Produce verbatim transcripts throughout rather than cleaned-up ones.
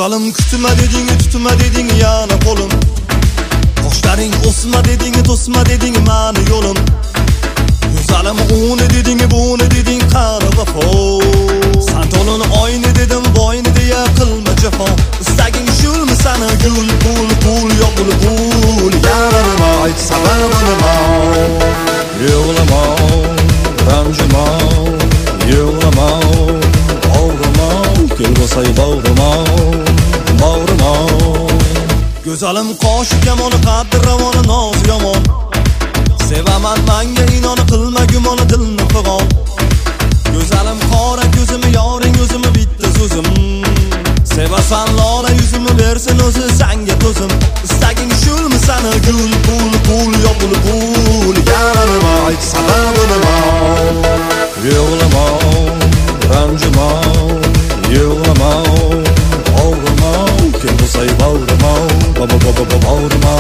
Go'zalim kutma deding, tutma deding yana qo'lim. Qoshlaring o'sma deding, to'sma deding mani yo'lim. Go'zalim uni deding, buni deding qani vafo. San to'lin oyni dedim, boyni deya qilma jafo. Istaging shulmi sana gul, gul, gul, yo gul, gul. Yarama ayt sababini nima? Yig'lama, ranjima, yig'lama, og'rima, kelmasay bag'rima, bag'rima. Go'zalim qoshi kamoni, qaddi ravoni, noz yomon. Sevaman manga inon, qilma gumon, dilni fig'on. Go'zalim qora ko'zim, yoring o'zim, bitta so'zim. Sevasan lola yuzimni bersin o'zi senga ko'zim. Istaging shulmi sana gul, gul, gul, yo gul, gul. Yarama ayt sababini nima? Yig'lama, ranjima, yig'lama, og'rima, kelmasay bag'rima, bag'rima.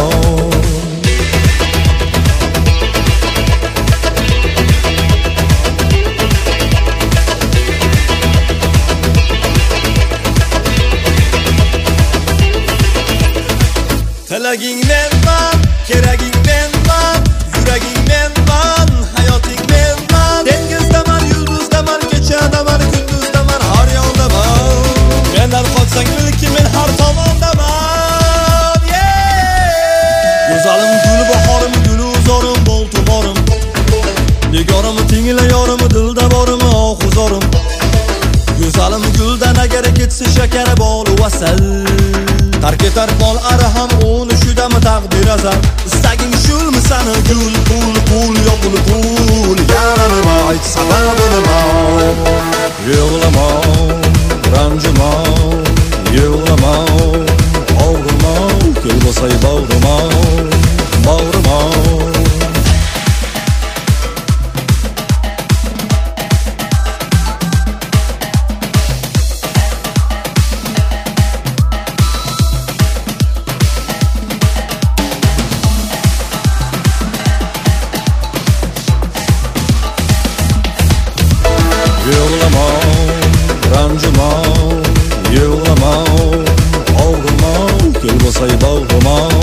Tilaging menman, keraging menman, yuraging menman, hayoting menman. Dengizdaman, yulduzdaman, kechadaman, kunduzdaman, har yondaman. Mendan qochsang bilki men har tomondaman. Go'zalim gul bahorim, gul uzorim, bol tumorim. Nigorim tingla yorim, dilda borim, ohuzorim. Go'zalim guldan agar ketsa shakar bol vasal. Tark etar bol arham uni shudami taqdir azal. Istaging shulmi sana gul, gul, gul, yo gul, gul. Yarama ayt sababini nima? Yig'lama, ranjima, yig'lama, og'rima, kelmasay bag'rima, bag'rima. Yig'lama, ranjima, yig'lama, og'rima, kelmasay bag'rima.